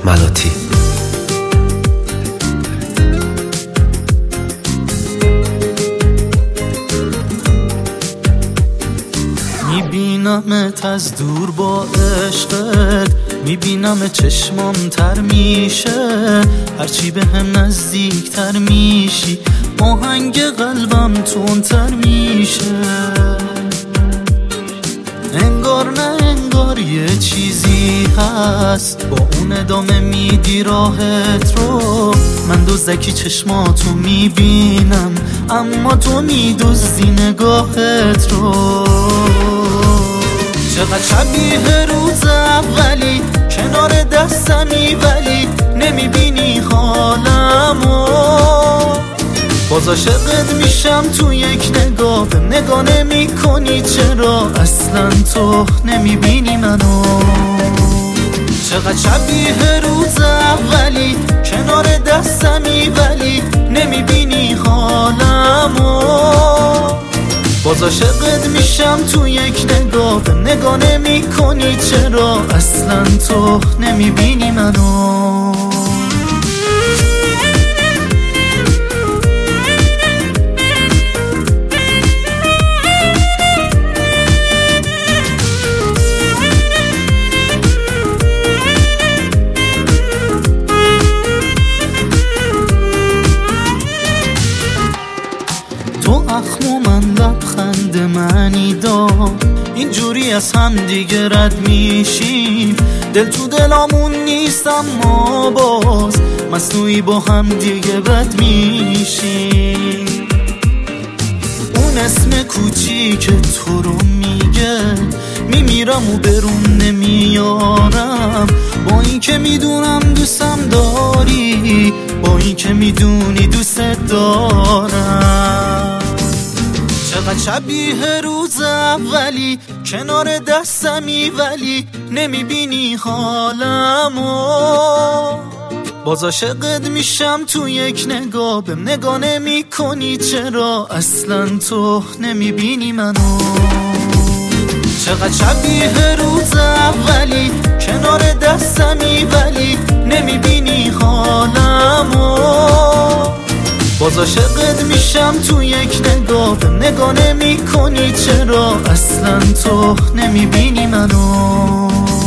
ملاتی. میبینمت از دور با عشقت، میبینم چشمام تر میشه، هرچی به هم نزدیکتر میشی آهنگ قلبم تندتر میشه. انگار نه انگار یه چیزی هست با اون ادامه میدی راحت رو. من دزدکی چشماتو میبینم اما تو میدزدی نگاهت رو. چقدر شبیه روز اولی کنار دستمی ولی نمیبینی حالمو. باز عاشقت میشم تو یک نگاه، به نگاه نمی کنی چرا اصلا تو نمیبینی منو. چقدر شبیه روز اولی کنار دستمی ولی نمیبینی حالمو. باز عاشقت میشم تو یک نگاه، به نگاه نمی کنی چرا اصلا تو نمیبینی منو. تو اخم و من لبخند معنی دار، اینجوری از هم دیگه رد میشیم. دل تو دلامون نیست اما باز مصنوعی با هم دیگه بد میشیم. اون اسم کوچیک تو رو میگه میمیرم و برون نمیارم، با این که میدونم دوستم داری، با این که میدونی دوست دارم. چقدر شبیه روز اولی کنار دستمی ولی نمیبینی حالمو. باز عاشقت میشم تو یک نگاه، به نگاه نمی کنی چرا اصلا تو نمیبینی منو. چقدر شبیه روز اولی کنار دستمی ولی نمیبینی حالمو. باز عاشقت میشم تو یک نگاه، به نگاه نمی کنی چرا اصلا تو نمیبینی منو.